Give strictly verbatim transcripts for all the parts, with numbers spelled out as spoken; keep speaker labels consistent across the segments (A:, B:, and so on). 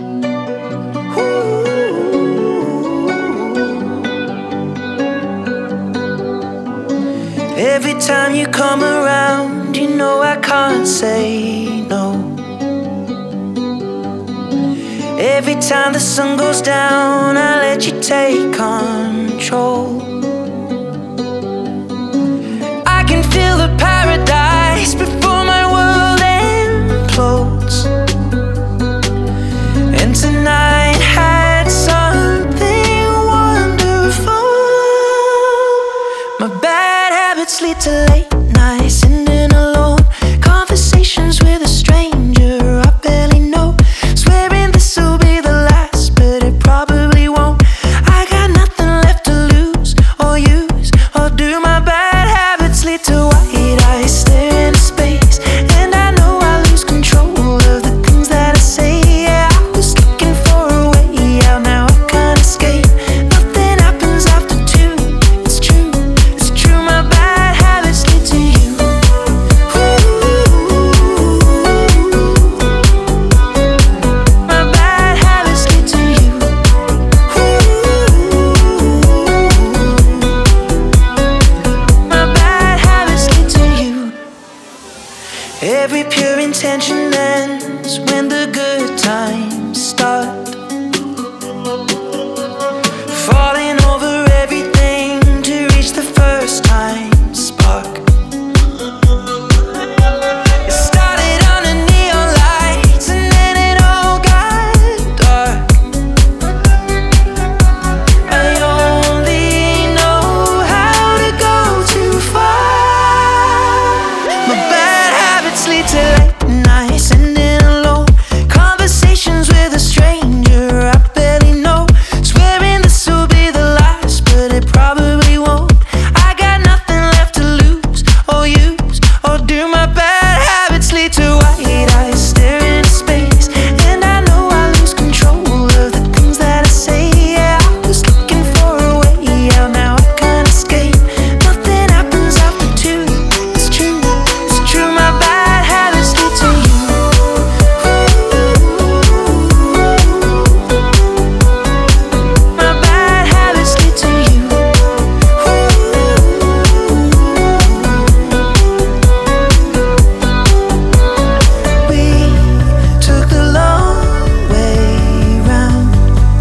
A: Every time you come around, you know I can't say no. Every time the sun goes down, I let you take control. I can feel the paradise before my world implodes. And tonight had something wonderful. My bad habits lead to late nights, sitting alone, conversations with a stranger I barely know, swearing this will be the last, but it probably won't. I got nothing left to lose or use or do. My bad habits lead to white eyes stare into space, and I know I lose control of the things that I say. Yeah, I was looking for a way out, now I can't escape. Nothing happens after two, it's true, it's true. My bad habits lead to you. My bad habits lead to you. My bad habits lead to you. Every pure intention ends when the good times start. Falling over everything to reach the first time spark. It started under neon lights and then it all got dark. I only know how to go too far. My bad habits lead to late nights, sitting alone, conversations with a stranger I barely know, swearing this will be the last, but it probably won't. I got nothing left to lose or use or do. My bad habits lead to white eyes stare into space, and I know I lose control of the things that I say. Yeah, I was looking for a way out, now I can't escape. Nothing happens after two, it's true, it's true. My bad habits lead to you. My bad habits lead to you. We took the long way round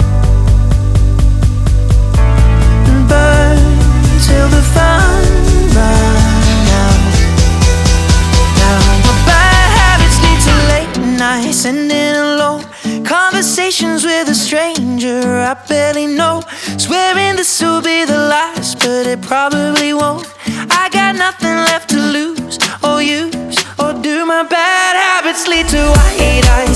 A: and burned till the fun ran out. Now my bad habits lead to late nights, sitting alone, conversations with a stranger I barely know, swearing this will be the last, but it probably won't. I got nothing left to lose or use or do. My bad habits lead to white eyes